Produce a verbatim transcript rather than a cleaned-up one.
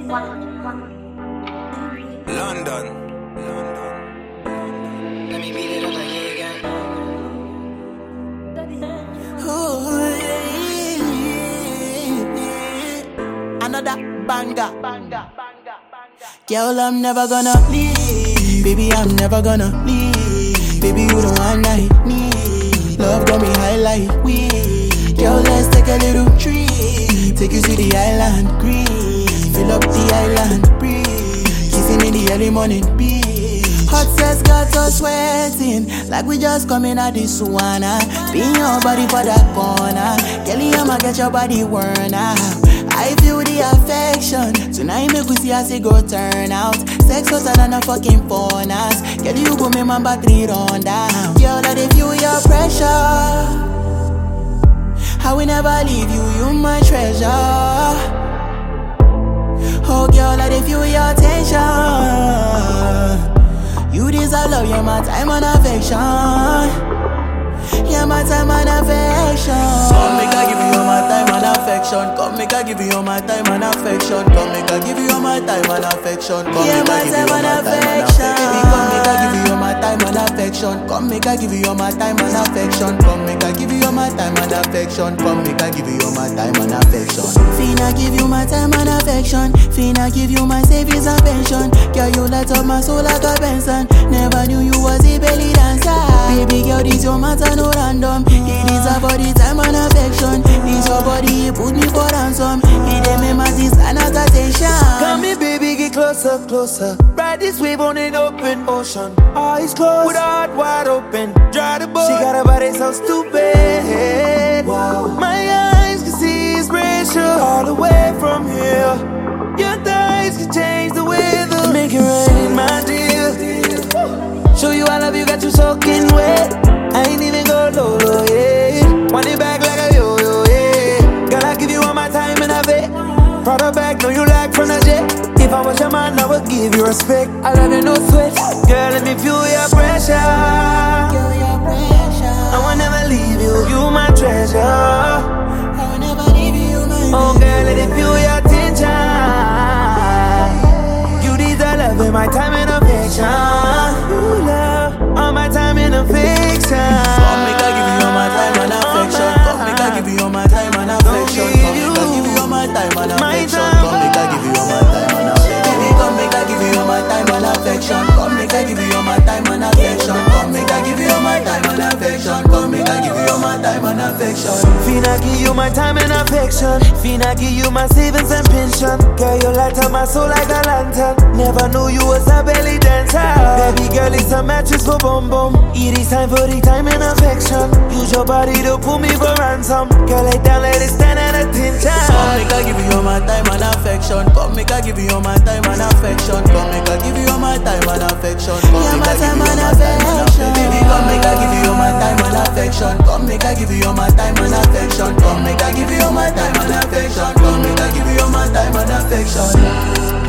London. Let me beat it up like you again. Ooh, another banger. Girl, I'm never gonna leave. Baby, I'm never gonna leave. Baby, you the one I need. Love got me high like weed. Girl, let's take a little trip. Take you to the island, green. Fill up the island, breathe. Kissing in the early morning, beach. Hot sex got us sweating like we just coming out the sauna. Pin your body for that corner. Kelly, I'ma get your body worn out. I feel the affection. Tonight make we see as it go turn out. Sex hotter than a fucking bonus. Girl, you go make my battery run down. Girl, that if you your pressure, I will never leave you, you my treasure. Oh girl, that if you your attention, you deserve love, you're my time and affection. You're my time and affection. Come make I give you all my time and affection. Come make I give you all my time and affection. Come make I give you all my time and affection. Come make I give you all my time and affection. Baby, come make I give you all my time and affection. Come make I give you all my time and affection. Come make I give you all my time and affection. Come make I give you all my time and affection. Finna give you my time and affection. Finna give you my savings and pension. Girl, you light up my soul like a Benson. Never knew you was a belly dancer. Baby girl, this your matter no random. It is about the time and affection. This your body, it put me for ransom. It ain't me my sister, not attention. Come here, baby, get closer, closer. Ride this wave on an open ocean. Eyes closed, with her heart wide open. Dry the boat. She got a body so stupid. Wow. My eyes can see inspiration all the way from here. Your thighs can change the weather. Make it rain, my dear. Show you I love you, got you soaking wet. I ain't even go low, low, yeah. Want it back like a yo-yo, yeah. Girl, I give you all my time and I bet. Proud of back, know you like from a jet. If I was your man, I would give you respect. I love you, no sweat. Girl, let me feel your pressure. Feel your pressure. I will never leave you, you my treasure. I will never leave you, my Oh girl, let it feel your attention. You deserve love in my time and affection. You love all my time and affection. Come make I give you all my time and affection. Come make I give you all my time and affection. Come make I give you all my time and affection. Come make I give you all my time and affection. Baby, come make I give you all my time and affection. Come make I give you all my time and affection. Come make I give you all my time and affection. Come make I give you all my time and affection. Finna give you my time and affection. Finna give you my savings and pension. Girl, you light up my soul like a lantern. Never knew you was a belly dancer. Baby girl, it's a mattress for bum bum. It is time for the time and affection. Use your body to pull me for ransom. Girl, lay down, let it stand at attention. Come make I give you all my time and affection. Come make I give you all my time and affection. Come make I give you all my time and affection. Come make I give you all my time and affection. Baby, come make I give you all my time and affection. Come make I give you all my time and affection. Come make I give you all my time and affection. Come make I give you all my time and affection.